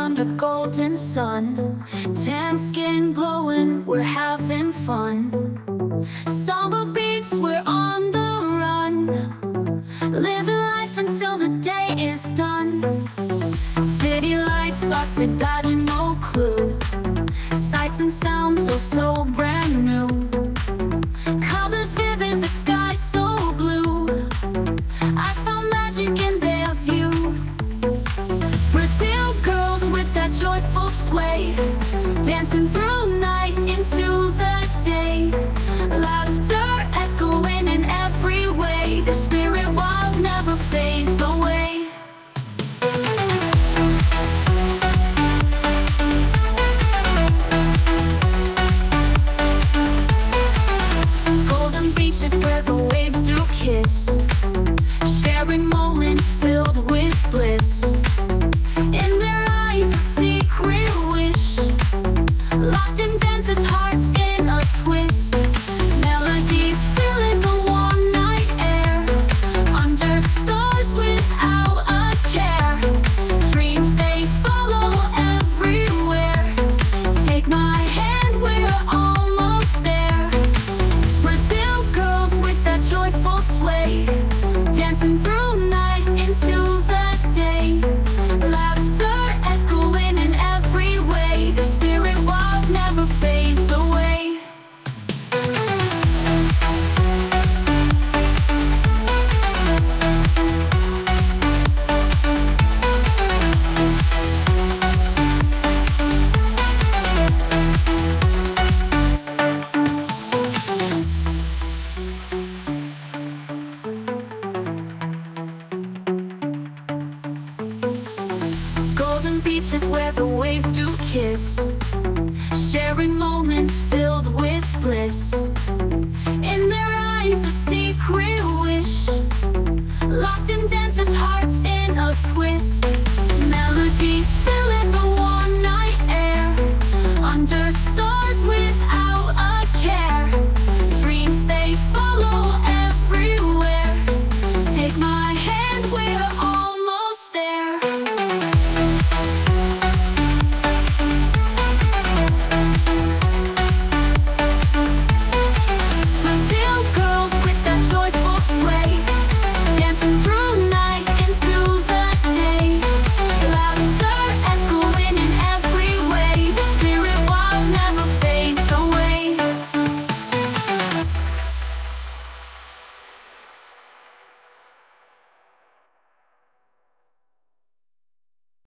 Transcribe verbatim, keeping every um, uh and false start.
under golden sun. Tan skin glowing, we're having fun. Samba beats, we're on the run. Living life until the day is done. City lights, lost in dodging, no clue. Sights and sounds, oh so brand new. Colors vivid, the sky so blue. I found magic in their view. Brazil girls with that joyful sway, dancing through night into the day. Laughter echoing in every way. Their spirit wild never fades away. Golden beaches where the waves do kiss, sharing moments filled with bliss. In their eyes a secret wish, locked in dances, hearts in a twist. Melodies filling the warm night air, under stars without a care. Dreams they follow everywhere. Take my hand, we're almost there. Brazil girls with that joyful sway, dancing through night into the day. Laughter echoing in every way. The spirit wild never fades away. Golden beaches where the waves do kiss, sharing moments filled with bliss. In their eyes a secret wish, locked in